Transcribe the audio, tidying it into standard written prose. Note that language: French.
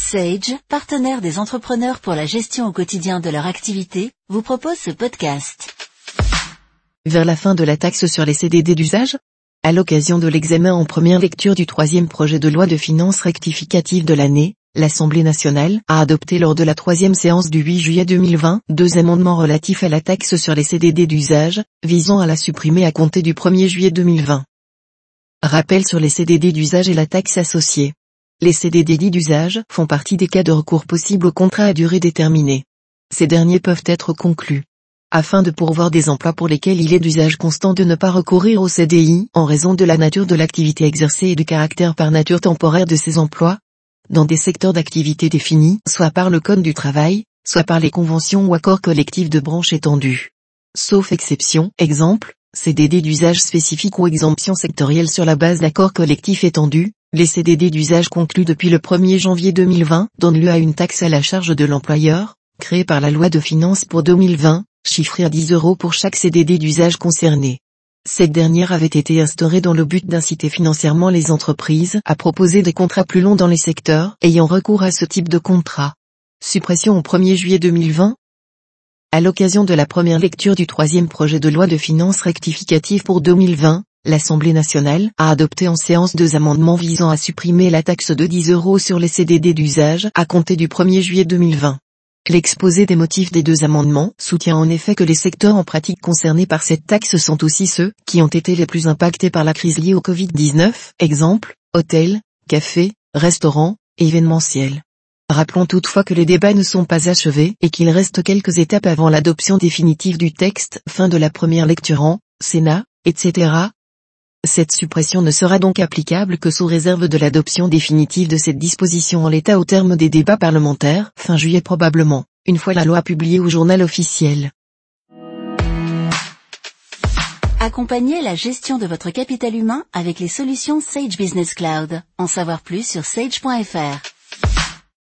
Sage, partenaire des entrepreneurs pour la gestion au quotidien de leur activité, vous propose ce podcast. Vers la fin de la taxe sur les CDD d'usage ? À l'occasion de l'examen en première lecture du troisième projet de loi de finances rectificative de l'année, l'Assemblée nationale a adopté lors de la troisième séance du 8 juillet 2020 deux amendements relatifs à la taxe sur les CDD d'usage, visant à la supprimer à compter du 1er juillet 2020. Rappel sur les CDD d'usage et la taxe associée. Les CDD dits d'usage font partie des cas de recours possibles aux contrats à durée déterminée. Ces derniers peuvent être conclus afin de pourvoir des emplois pour lesquels il est d'usage constant de ne pas recourir au CDI en raison de la nature de l'activité exercée et du caractère par nature temporaire de ces emplois, dans des secteurs d'activité définis, soit par le Code du travail, soit par les conventions ou accords collectifs de branche étendus. Sauf exception, exemple, CDD d'usage spécifique ou exemption sectorielle sur la base d'accords collectifs étendus, les CDD d'usage conclus depuis le 1er janvier 2020 donnent lieu à une taxe à la charge de l'employeur, créée par la loi de finances pour 2020, chiffrée à 10 € pour chaque CDD d'usage concerné. Cette dernière avait été instaurée dans le but d'inciter financièrement les entreprises à proposer des contrats plus longs dans les secteurs ayant recours à ce type de contrat. Suppression au 1er juillet 2020. À l'occasion de la première lecture du troisième projet de loi de finances rectificative pour 2020, l'Assemblée nationale a adopté en séance deux amendements visant à supprimer la taxe de 10 € sur les CDD d'usage à compter du 1er juillet 2020. L'exposé des motifs des deux amendements soutient en effet que les secteurs en pratique concernés par cette taxe sont aussi ceux qui ont été les plus impactés par la crise liée au Covid-19, exemple, hôtels, cafés, restaurants, événementiels. Rappelons toutefois que les débats ne sont pas achevés et qu'il reste quelques étapes avant l'adoption définitive du texte, fin de la première lecture en Sénat, etc. Cette suppression ne sera donc applicable que sous réserve de l'adoption définitive de cette disposition en l'état au terme des débats parlementaires, fin juillet probablement, une fois la loi publiée au journal officiel. Accompagnez la gestion de votre capital humain avec les solutions Sage Business Cloud. En savoir plus sur sage.fr.